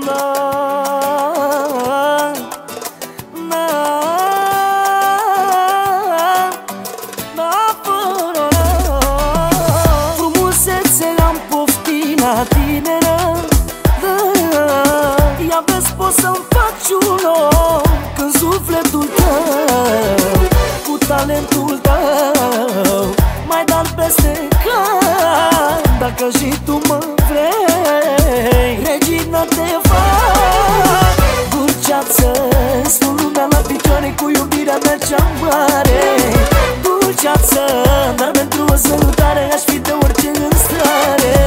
fură, fură. Frumusețe am poftina tineră, ia vezi poți să-mi faci un om când sufletul tău cu talentul tău mai dat peste cap. Dacă și tu mă vrei, regină te fac dulceață, spun lumea la picioare cu iubirea mea cea mare. Dulceață, dar pentru o sărutare aș fi de orice în stare.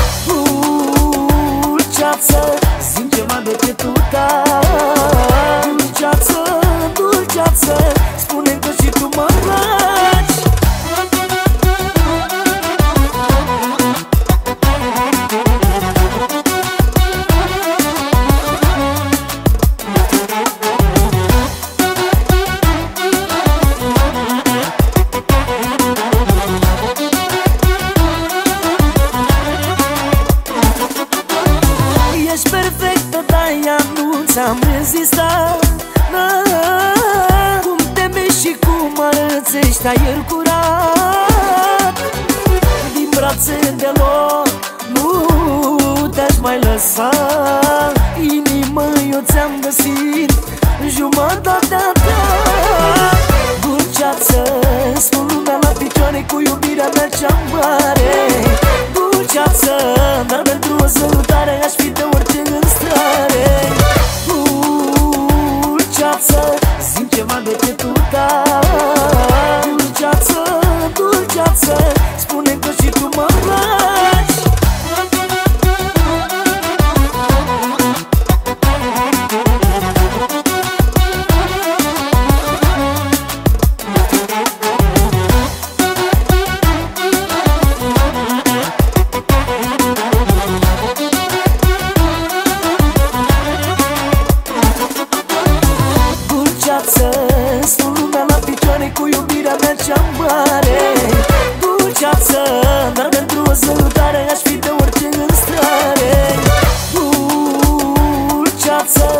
Dulceață, zi-mi ceva de pietul tău. Dulceață, dulceață, spune-mi că și tu mă lași. Ești perfectă, dar ea nu ți-am rezistat. Cum te miști și cum arăți, ești aer curat. Din brațe deloc nu te-aș mai lăsa. Inimă eu ți-am găsit jumătatea ta. Dulceață, spun lumea la picioare cu iubirea mea cea mare. Dulceață, dar pentru o sărutare aș fi de orice în stare. Dulceață, zi-mi ceva de pietul tău. Dulceață, dulceață, spune că și tu mă lași. Spun lumea la picioare cu iubirea mea cea mare. Dulceață, dar pentru o sărutare aș fi de orice în stare. Dulceață,